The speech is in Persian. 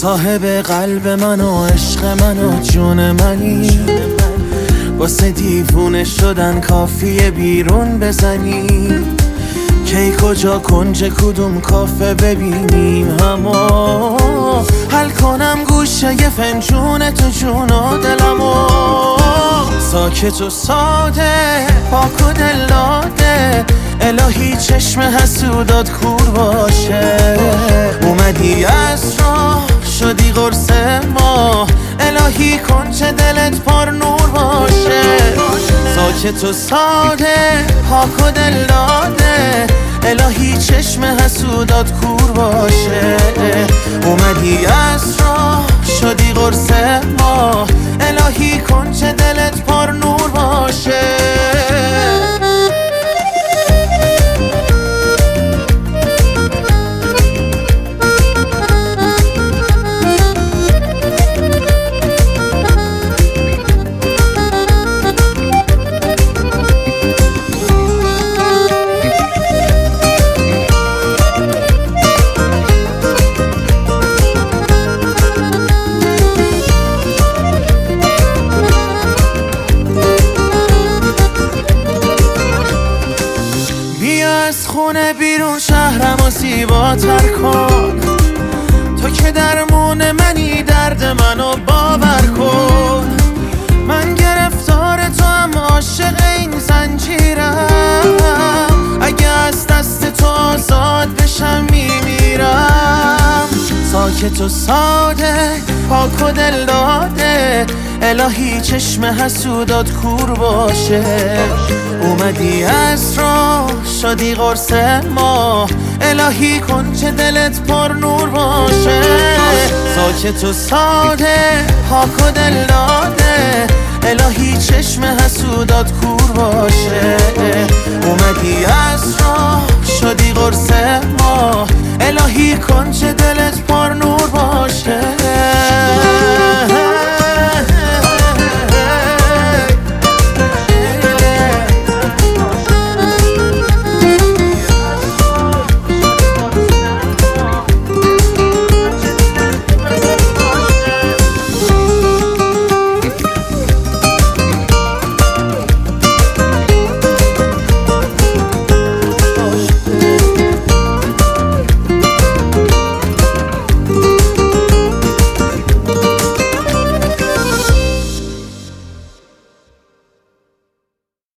صاحب قلب من و عشق من و جون منی، واسه دیوونه شدن کافیه بیرون بزنی. کی کجا کنج کدوم کافه ببینیم همو، حل کنم گوشه یه فنجون تو جون و دلمو. ساکت و ساده پاک و دل داده، الهی چشم حسودات کور باشه. اومدی از راه شدی قرص ما، الهی کنج دلت پر نور باشه. ساکت و ساده پاک و دل داده، الهی چشم حسودات کور باشه. اومدی از راه شدی قرص ما، الهی کنج دلت پر نور باشه. از خونه بیرون شهرم و زیباتر کن، تو که درمون منی درد منو باور کن. من گرفتار تو هم عاشق این زنجیرم، اگه از دست تو آزاد بشم میمیرم. ساکت و ساده پاک و دل داده، الهی چشم حسودات کور باشه. اومدی از راه شدی قرص ما، الهی کنج دلت پر نور باشه. ساکت و ساده پاک و دل داده، الهی چشم حسودات کور باشه. اومدی از راه شدی قرص ما، الهی کنج دلت پر نور باشه.